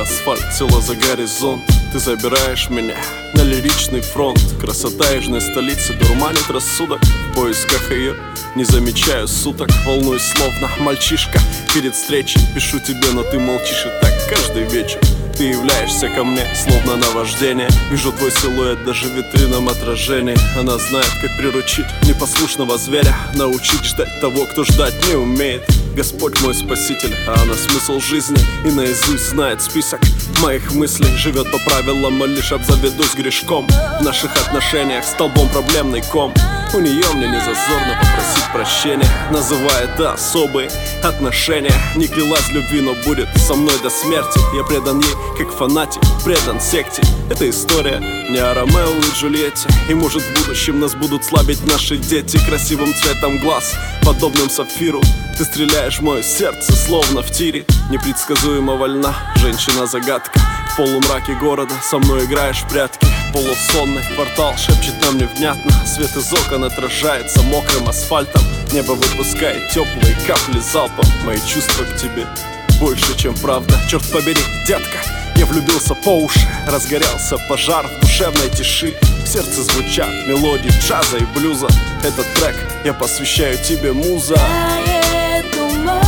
асфальт, тело за горизонт. Ты забираешь меня на лиричный фронт. Красота южной столицы дурманит рассудок. В поисках ее не замечаю суток. Волнуюсь словно мальчишка перед встречей. Пишу тебе, но ты молчишь, и так каждый вечер. Ты являешься ко мне, словно наваждение. Вижу твой силуэт даже в витринном отражении. Она знает, как приручить непослушного зверя, научить ждать того, кто ждать не умеет. Господь мой спаситель, а она смысл жизни и наизусть знает список моих мыслей. Живет по правилам, и лишь обзаведусь грешком. В наших отношениях столбом проблемный ком. У нее мне не зазорно попросить прощения, называя это особые отношения. Не клялась любви, но будет со мной до смерти. Я предан ей, как фанатик, предан секте. Эта история не о Ромео и Джульетте. И может в будущем нас будут слабить наши дети. Красивым цветом глаз, подобным сапфиру, ты стреляешь в мое сердце, словно в тире. Непредсказуемо вольна, женщина-загадка. В полумраке города со мной играешь в прятки. Полусонный квартал шепчет нам невнятно. Свет из окон отражается мокрым асфальтом. Небо выпускает теплые капли залпом. Мои чувства к тебе больше, чем правда. Черт побери, детка, я влюбился по уши. Разгорелся пожар в душевной тиши. В сердце звучат мелодии джаза и блюза. Этот трек я посвящаю тебе, муза. Тает туман,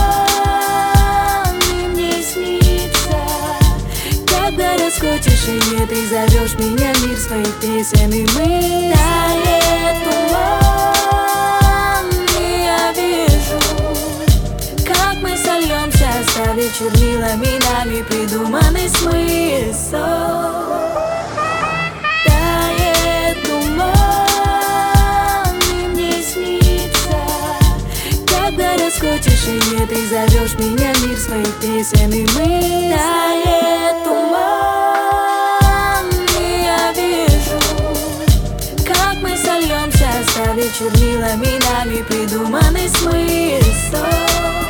и мне снится, когда раскотишь и не ты зовешь меня в мир своих песен и мыслей. Тает туман, и я вижу, как мы сольемся, оставив чернилами нами придуманный смысл. Тает туман, и мне снится, когда раскотишь и не ты зовешь меня в мир своих песен и мыслей. Тает туман, и я вижу, как мы сольемся, оставив чернилами нами придуманный смысл.